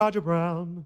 Roger Brown.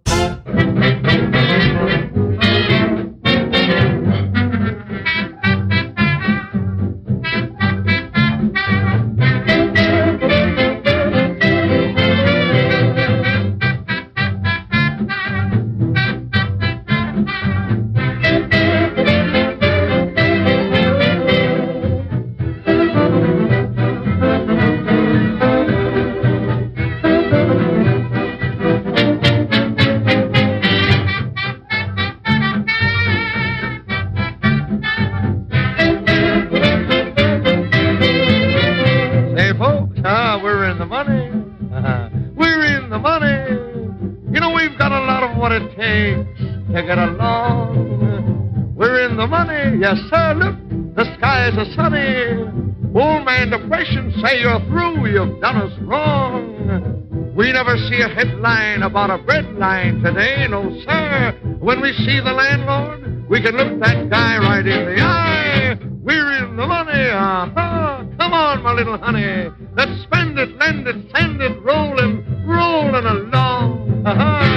We're in the money. We're in the money. You know, we've got a lot of what it takes to get along. We're in the money. Yes, sir. Look, the skies are sunny. Old man depression, say you're through. You've done us wrong. We never see a headline about a bread line today. No, sir. When we see the landlord, we can look that guy right in the eye. We're in the money. Come on, my little honey. Let's spend it, lend it, send it, rolling along.